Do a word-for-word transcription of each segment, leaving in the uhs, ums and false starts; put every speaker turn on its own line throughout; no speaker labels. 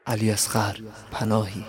علیاصغر پناهی.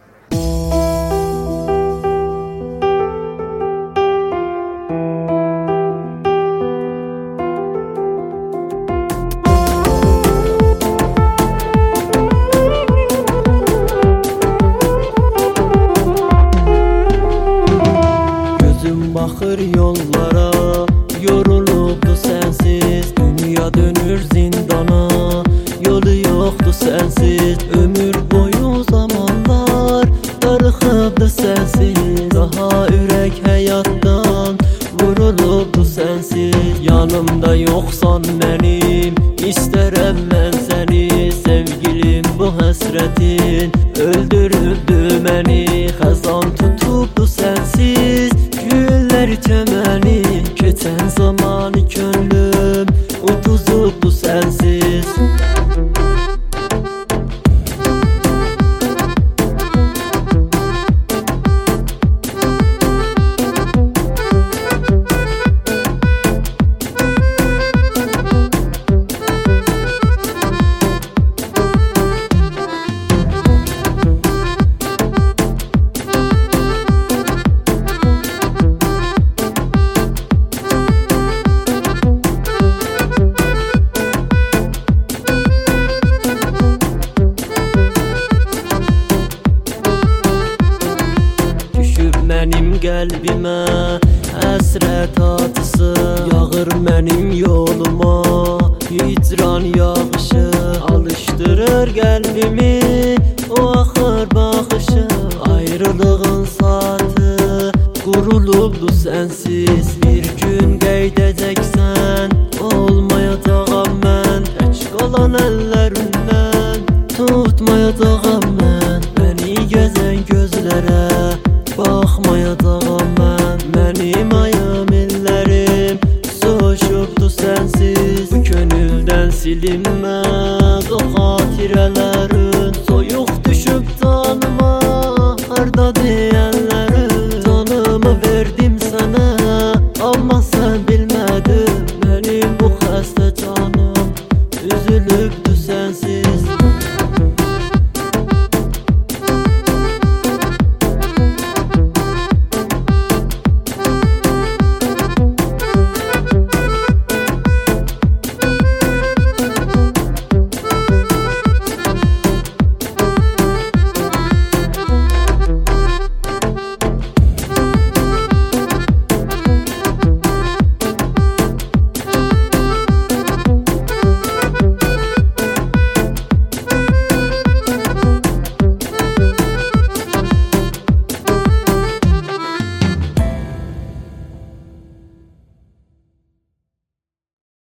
Gözüm bakır yollara, yorulubdu sensiz. Dünya dönür zindana, yolu yoktu sensiz. Ömür boyu zamanlar darıxıbdı sensiz. Daha ürək həyatdan vurulubdu sensiz. Yanımda yoksan mənim, istərəm mən səni. Sevgilim, bu həsrətin öldürübdü məni. Xəzan tutubdu sensiz, güllər çəməni. Keçən zamanı könlüm utuzubdu sensiz. Mənim qəlbimə həsrət atısı, yağır mənim yoluma hicran yağışı. Alışdırır qəlbimi o axır baxışı. Ayrılığın saatı qurulubdu sensiz. Bir gün qeydəcəksən, olmayacağam mən. Tək qalan əllərindən tutmayacağam mən. Məni gəzən gözlərə baxmayacağam mən. Mənim ayım illərim soşubdu sensiz. Bu könüldən silinməz o xatirələr.